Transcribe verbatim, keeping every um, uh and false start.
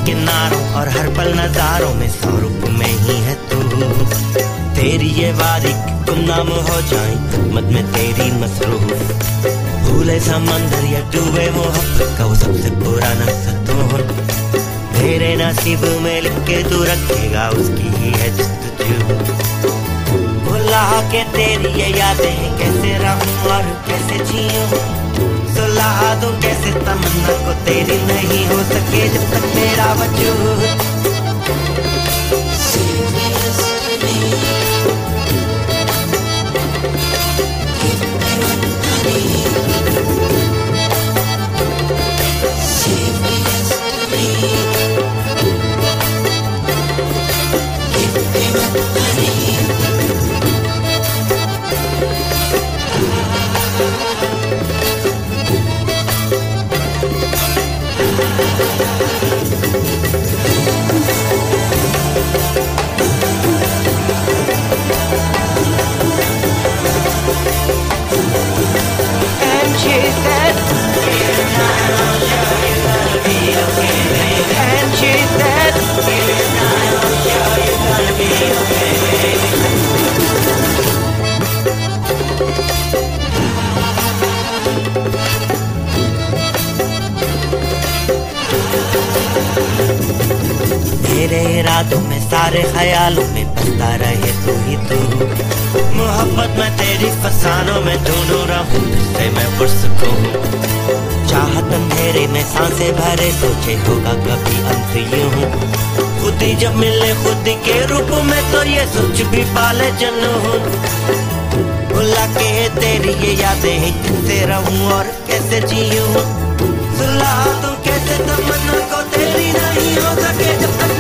किनारों और हर पल नजारों में स्वरूप में ही है तू। तेरी ये वादी गुमनाम हो जाए मत में तेरी मसरूफ, भूले समंदर या डूबे मोहब्बत का वो सबसे पुराना सतून। तेरे नसीब में लिख के तू रखेगा उसकी ही है जस्तजू। भुला के तेरी ये यादें कैसे रहूं और कैसे जीऊं, सुला दूं कैसे तमन्ना को तेरी नहीं हो सके जब तक मेरा वजूद। मेरे इरादों में सारे ख्यालों में बसता रहे तू ही तू। मोहब्बत में तेरी फसानों में ढूंढूं रहूं जिससे मैं पुरसकूं। चाहत अंधेरे में सांसें भरे सोचे होगा कभी अंत यूं। खुद ही जब मिले खुद के रूप में तो ये सोच भी पाले जनूं। भुला के तेरी ये यादें कैसे रहूं और कैसे जीऊं, सुला दूं कैसे तमन्ना को तेरी नहीं हो सके जब तक